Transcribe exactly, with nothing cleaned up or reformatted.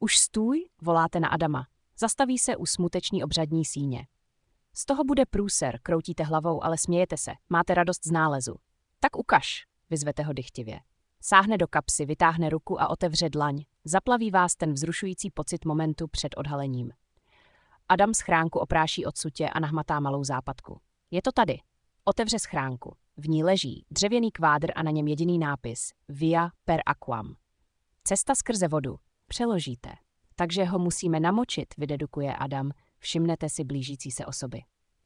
Už stůj, voláte na Adama. Zastaví se u smuteční obřadní síně. Z toho bude průser, kroutíte hlavou, ale smějete se, máte radost z nálezu. Tak ukaž, vyzvete ho dychtivě. Sáhne do kapsy, vytáhne ruku a otevře dlaň. Zaplaví vás ten vzrušující pocit momentu před odhalením. Adam schránku opráší od sutě a nahmatá malou západku. Je to tady. Otevře schránku. V ní leží dřevěný kvádr a na něm jediný nápis Via per aquam. Cesta skrze vodu. Přeložíte. Takže ho musíme namočit, vydedukuje Adam. Všimnete si blížící se osoby.